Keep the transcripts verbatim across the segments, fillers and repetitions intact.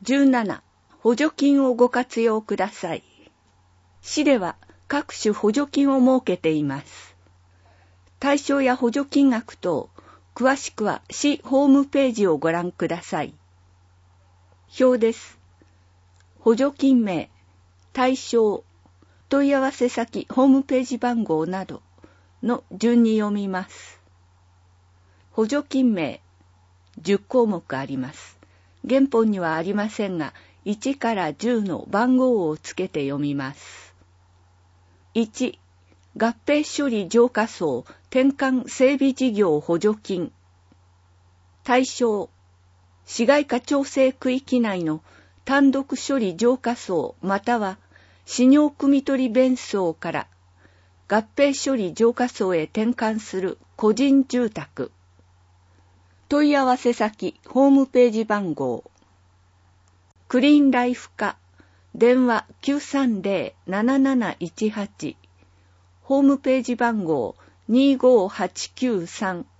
じゅうなな、補助金をご活用ください。市では各種補助金を設けています。対象や補助金額等、詳しくは市ホームページをご覧ください。表です。補助金名、対象、問い合わせ先、ホームページ番号などの順に読みます。補助金名、じゅっこうもくあります。原本にはありませんが、いちからじゅうの番号をつけて読みます。いち、合併処理浄化槽転換整備事業補助金。対象、市街化調整区域内の単独処理浄化槽または飼尿汲み取り弁槽から合併処理浄化槽へ転換する個人住宅。問い合わせ先、ホームページ番号。クリーンライフ課、電話 きゅうさんゼロ なななないちはち、ホームページ番号 にごはちきゅうさん。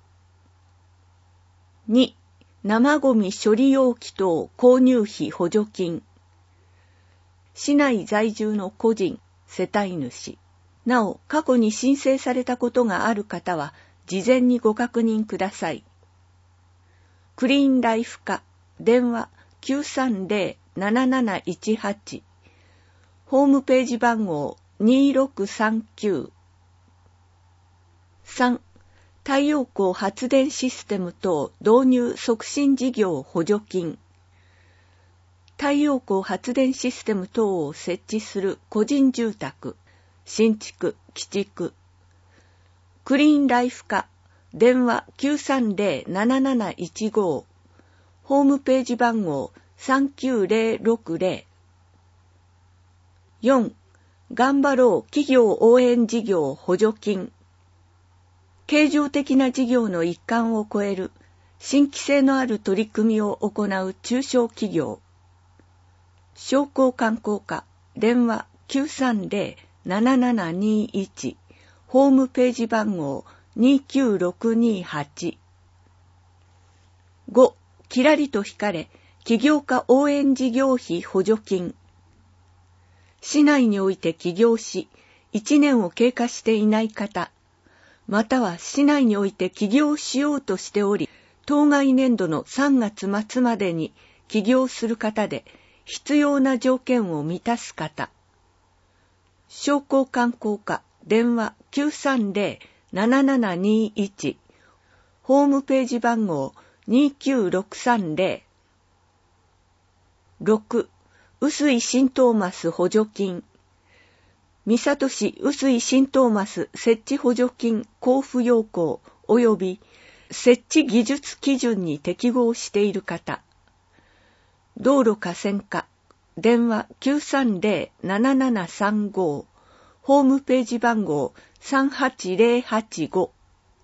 に、生ゴミ処理容器等購入費補助金。市内在住の個人、世帯主。なお、過去に申請されたことがある方は、事前にご確認ください。クリーンライフ課、電話 きゅうさんゼロ なななないちはち、ホームページ番号 にろくさんきゅう。さん、太陽光発電システム等導入促進事業補助金。太陽光発電システム等を設置する個人住宅、新築、寄築。クリーンライフ課、電話 きゅうさんゼロ なななないちご、ホームページ番号さんきゅうゼロろくゼロ。よん、頑張ろう企業応援事業補助金。経常的な事業の一環を超える新規性のある取り組みを行う中小企業。商工観光課、電話 きゅうさんゼロ ななななにいち、ホームページ番号にきゅうろくにはち。ご、きらりと光れ起業家応援事業費補助金。市内において起業し、いちねんを経過していない方、または市内において起業しようとしており、当該年度のさんがつ末までに起業する方で必要な条件を満たす方。商工観光課、電話 きゅうさんゼロ ななななにいち、ホームページ番号にきゅうろくさんゼロ。ろく、臼井新トーマス補助金。三郷市臼井新トーマス設置補助金交付要項及び設置技術基準に適合している方。道路河川課、電話 きゅうさんゼロ ななななさんご、ホームページ番号さんはちゼロはちご。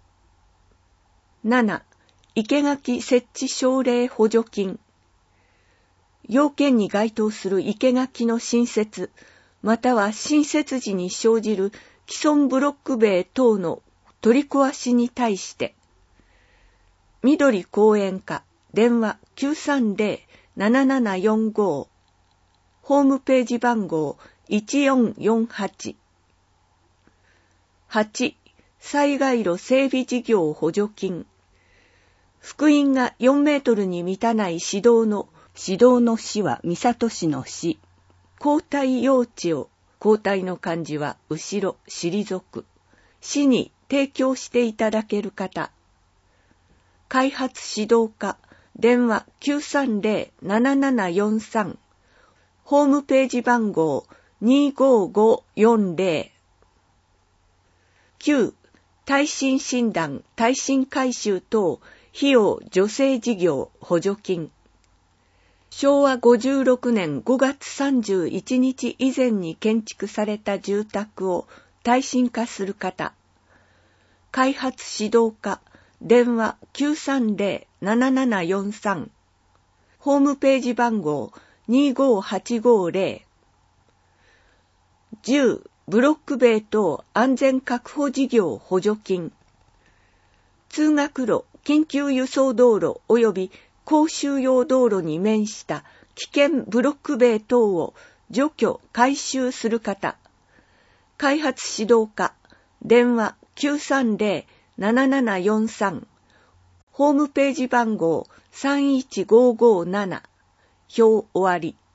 なな、生垣設置奨励補助金。要件に該当する生垣の新設、または新設時に生じる既存ブロック塀等の取り壊しに対して、緑公園課、電話 きゅうさんゼロ ななななよんご、ホームページ番号いちよんよんはち。はち、災害路整備事業補助金。幅員がよんメートルに満たない市道の、市道の市は三郷市の市。交代用地を、交代の漢字は後ろ、退く。市に提供していただける方。開発指導課、電話 きゅうさんゼロ ななななよんさん。ホームページ番号にごごよんゼロ。きゅう、耐震診断、耐震改修等、費用助成事業補助金。しょうわごじゅうろくねんごがつさんじゅういちにち以前に建築された住宅を耐震化する方。開発指導課、電話 きゅうさんゼロ ななななよんさん。ホームページ番号にごはちごゼロ。じゅう、ブロック塀等安全確保事業補助金。通学路、緊急輸送道路及び公衆用道路に面した危険ブロック塀等を除去改修する方、開発指導課、電話 きゅうさんゼロ ななななよんさん、ホームページ番号さんいちごーごーなな、表終わり。